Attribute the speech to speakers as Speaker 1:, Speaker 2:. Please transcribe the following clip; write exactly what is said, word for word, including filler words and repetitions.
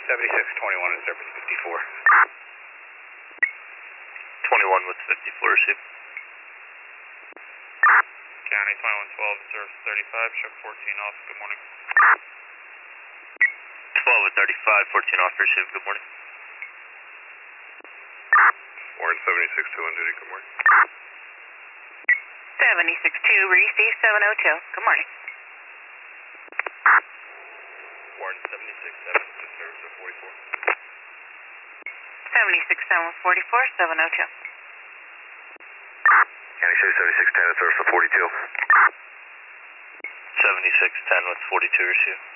Speaker 1: seventy-six twenty-one in service fifty-four.
Speaker 2: twenty-one with fifty-four, receive.
Speaker 3: County twenty-one twelve, service thirty-five, show fourteen off, good morning.
Speaker 2: twelve with thirty-five, fourteen off, receive, good morning.
Speaker 4: Warren seventy-six two on duty, good morning.
Speaker 5: seventy-six two, receive seven oh two, good morning.
Speaker 2: Warren seventy-six seven, good service of forty-four.
Speaker 5: seventy-six seven forty-four, seven oh two.
Speaker 4: County show seventy-six ten, service of forty-two.
Speaker 2: seventy-six ten with forty-two, receive.